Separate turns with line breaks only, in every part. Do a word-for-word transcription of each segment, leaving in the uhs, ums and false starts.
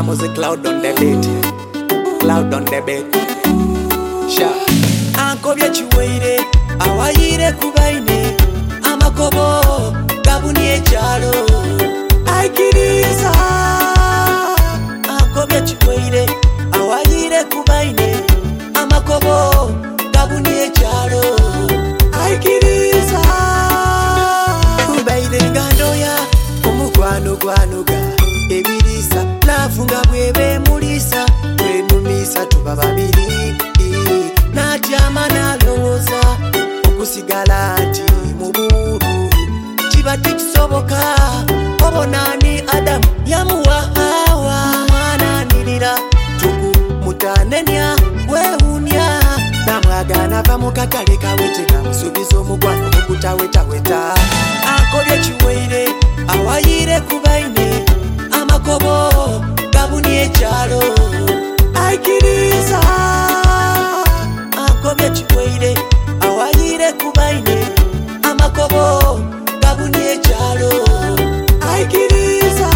was a cloud on the bed, cloud on the bed. Sha ankobye chiweire awayire kubaine amakobo gabuni echalo aikiriza ankobye chiweire awayire kubaine amakobo gabuni echalo aikiriza kubaire ngandoya omugwano gwanuga ebirisa lafunga bwebe mulisa kwenumisa tuba babiri natyama nalowoza okusigala nti muburu kibadde kisoboka obonani Adamu yamuwa Hawa mwana nirira tuku mutanenya wewunya namwagana pamukatale kaweteka musubiza omugwano okutawetaweta ankobye chiweire awayire kubaine amakobo gabuni echalo aikiriza ankobye chiweire awayire kubaine amakobo gabuni echalo aikiriza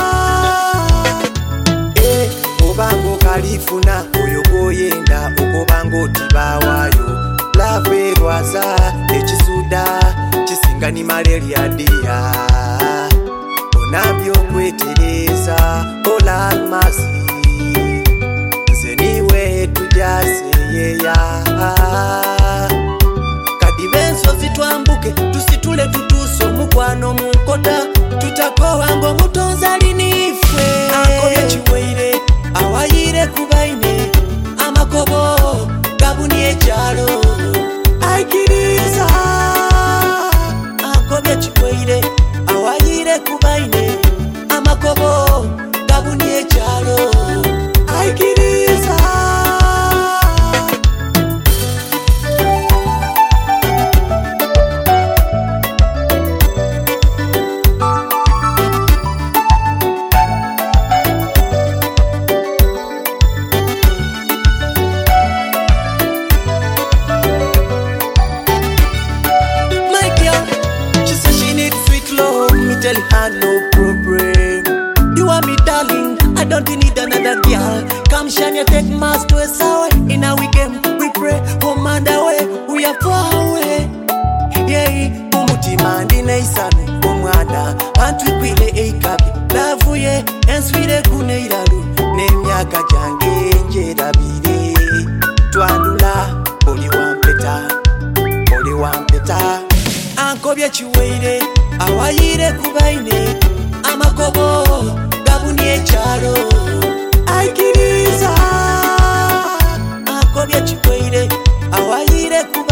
eh obango kalifuna oyo goyenda okubango otibawayo laverwaza ekisuda kisingani malaria dia onabyo kwetereza ola almasi zeniwe tujaseyeya kadi benso zitwambuke tusitule tutuso mukwano munkota tutakowa ngo mutonza linifwe ankobye chiweire awayire kubaine amakobo gabuni echalo aikiriza ankobye chiweire awayire kubaine amakobo gabuni echalo aikiriza tell her no problem. You are me darling, I don't need another girl. Come shine your take mass to us away. In a weekend we pray, home and away, we are far away. Yeah, umutima ndine isanu omwana antu kwile eikabi lavuye enswire kuneiralu nemyaka jange njerabire twandula oli wampeta oli wampeta ankobye chiweire awayire kubaine amakobo gabuni echalo aikiriza ankobye chiweire awayire kubaine